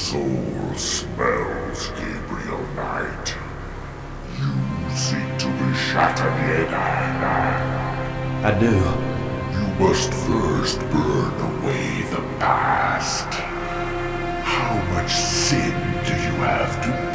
soul smells, Gabriel Knight. You seek to be shattered yet. I do. You must first burn away the past. How much sin do you have to